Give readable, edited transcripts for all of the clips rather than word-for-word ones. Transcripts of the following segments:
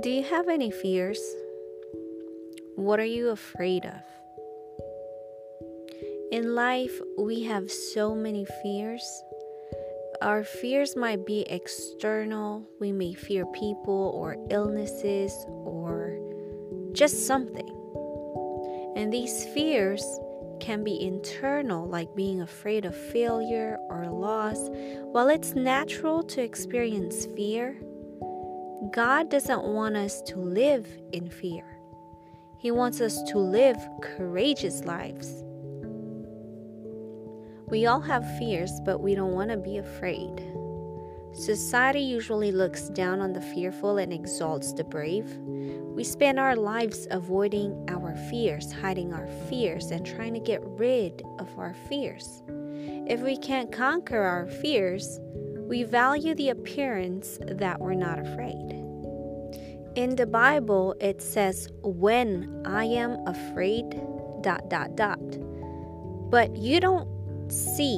Do you have any fears? What are you afraid of? In life, we have so many fears. Our fears might be external. We may fear people or illnesses or just something. And these fears can be internal, like being afraid of failure or loss. While it's natural to experience fear, God doesn't want us to live in fear. He wants us to live courageous lives. We all have fears, but we don't want to be afraid. Society usually looks down on the fearful and exalts the brave. We spend our lives avoiding our fears, hiding our fears, and trying to get rid of our fears. If we can't conquer our fears, we value the appearance that we're not afraid. In the Bible, it says, when I am afraid, ... But you don't see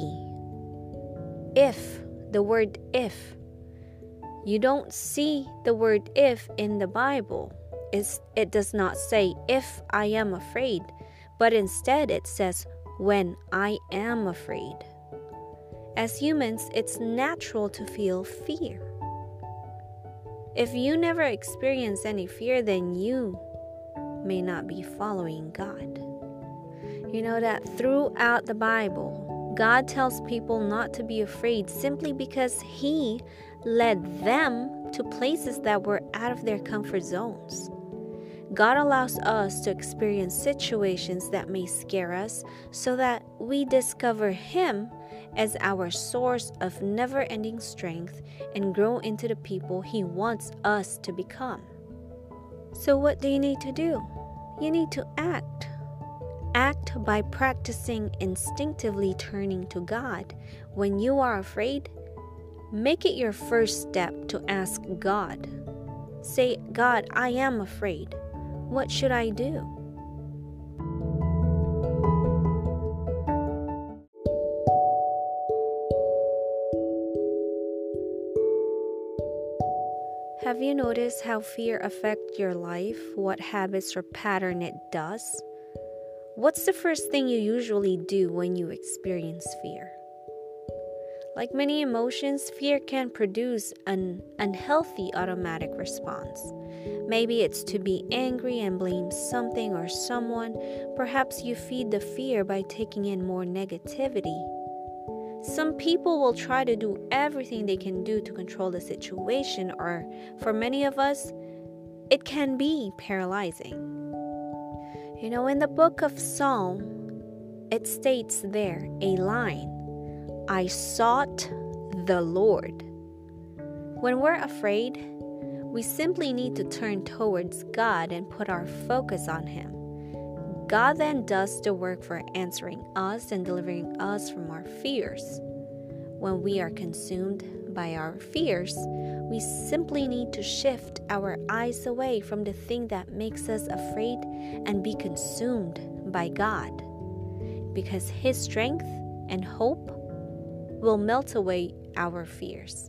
the word if. You don't see the word if in the Bible. It does not say, if I am afraid, but instead it says, when I am afraid. As humans, it's natural to feel fear. If you never experience any fear, then you may not be following God. You know that throughout the Bible, God tells people not to be afraid simply because He led them to places that were out of their comfort zones. God allows us to experience situations that may scare us so that we discover Him as our source of never-ending strength and grow into the people He wants us to become. So what do you need to do? You need to act. Act by practicing instinctively turning to God. When you are afraid, make it your first step to ask God. Say, God, I am afraid. What should I do? Have you noticed how fear affects your life? What habits or pattern it does? What's the first thing you usually do when you experience fear? Like many emotions, fear can produce an unhealthy automatic response. Maybe it's to be angry and blame something or someone. Perhaps you feed the fear by taking in more negativity. Some people will try to do everything they can do to control the situation, or for many of us, it can be paralyzing. You know, in the book of Psalm, it states there a line, I sought the Lord. When we're afraid, we simply need to turn towards God and put our focus on Him. God then does the work for answering us and delivering us from our fears. When we are consumed by our fears, we simply need to shift our eyes away from the thing that makes us afraid and be consumed by God, because His strength and hope will melt away our fears.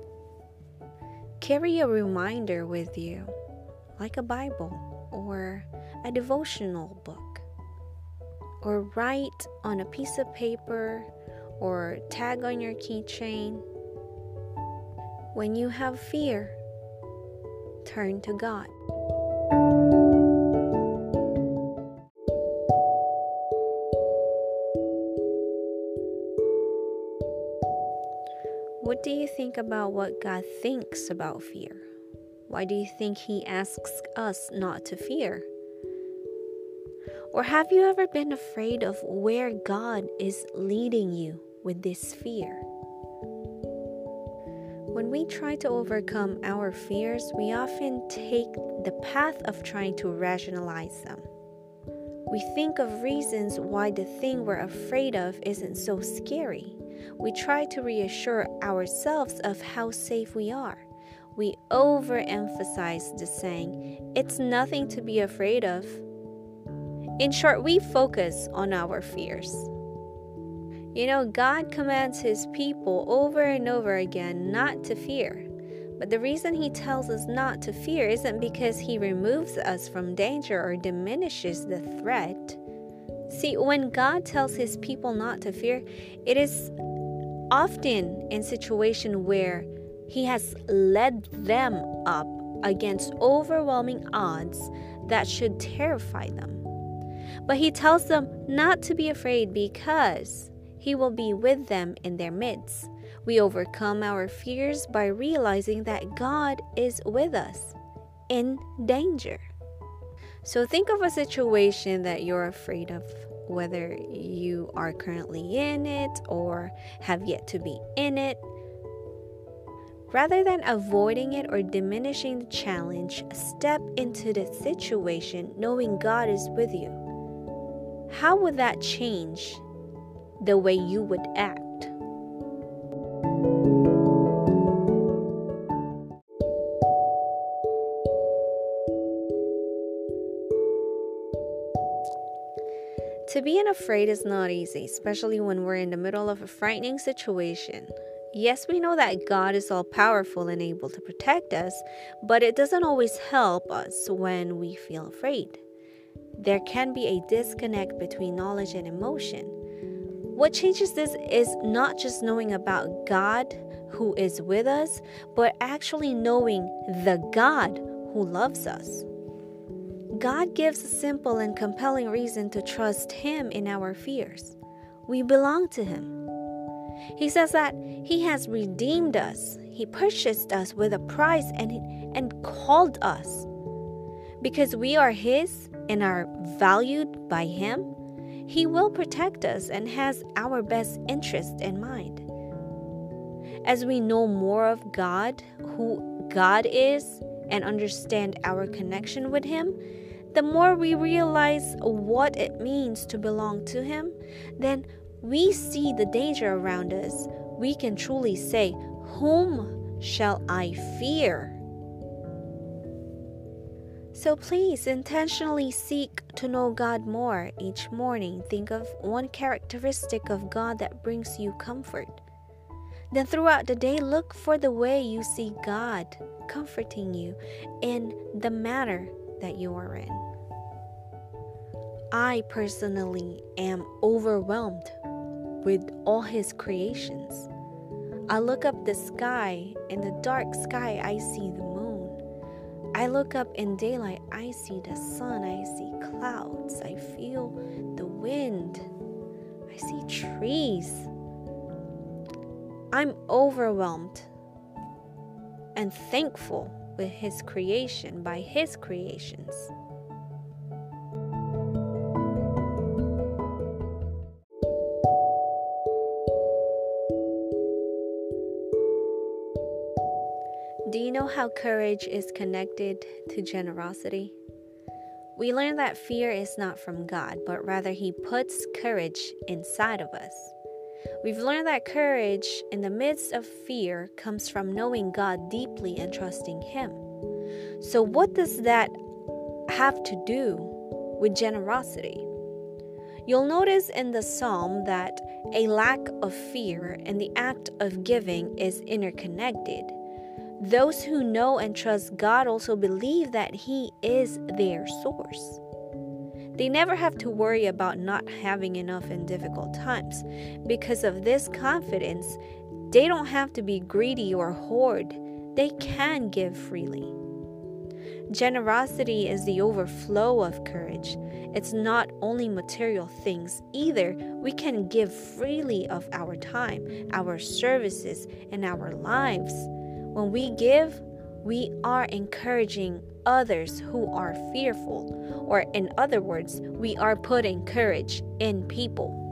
Carry a reminder with you, like a Bible or a devotional book, or write on a piece of paper or tag on your keychain. When you have fear, turn to God. What do you think about what God thinks about fear? Why do you think He asks us not to fear? Or have you ever been afraid of where God is leading you with this fear? When we try to overcome our fears, we often take the path of trying to rationalize them. We think of reasons why the thing we're afraid of isn't so scary. We try to reassure ourselves of how safe we are. We overemphasize the saying, it's nothing to be afraid of. In short, we focus on our fears. You know, God commands His people over and over again not to fear, But the reason he tells us not to fear isn't because he removes us from danger or diminishes the threat. See, when God tells his people not to fear, it is often in situations where he has led them up against overwhelming odds that should terrify them. But he tells them not to be afraid because he will be with them in their midst. We overcome our fears by realizing that God is with us in danger. So think of a situation that you're afraid of, whether you are currently in it or have yet to be in it. Rather than avoiding it or diminishing the challenge, step into the situation knowing God is with you. How would that change the way you would act? To be afraid is not easy, especially when we're in the middle of a frightening situation. Yes, we know that God is all powerful and able to protect us, but it doesn't always help us when we feel afraid. There can be a disconnect between knowledge and emotion. What changes this is not just knowing about God who is with us, but actually knowing the God who loves us. God gives a simple and compelling reason to trust him in our fears. We belong to him. He says that he has redeemed us. He purchased us with a price and called us. Because we are his and are valued by him, he will protect us and has our best interest in mind. As we know more of God, who God is, and understand our connection with him, the more we realize what it means to belong to him, then we see the danger around us. We can truly say, "Whom shall I fear?" So please intentionally seek to know God more each morning. Think of one characteristic of God that brings you comfort. Then throughout the day, look for the way you see God comforting you in the matter that you are in. I personally am overwhelmed with all his creations. I look up the sky. In the dark sky, I see the moon. I look up in daylight, I see the sun, I see clouds, I feel the wind, I see trees. I'm overwhelmed and thankful with his creation, by his creations. Do you know how courage is connected to generosity? We learn that fear is not from God, but rather he puts courage inside of us. We've learned that courage in the midst of fear comes from knowing God deeply and trusting him. So what does that have to do with generosity? You'll notice in the psalm that a lack of fear and the act of giving is interconnected. Those who know and trust God also believe that he is their source. They never have to worry about not having enough in difficult times. Because of this confidence, they don't have to be greedy or hoard. They can give freely. Generosity is the overflow of courage. It's not only material things either. We can give freely of our time, our services, and our lives. When we give, we are encouraging others who are fearful, or in other words, we are putting courage in people.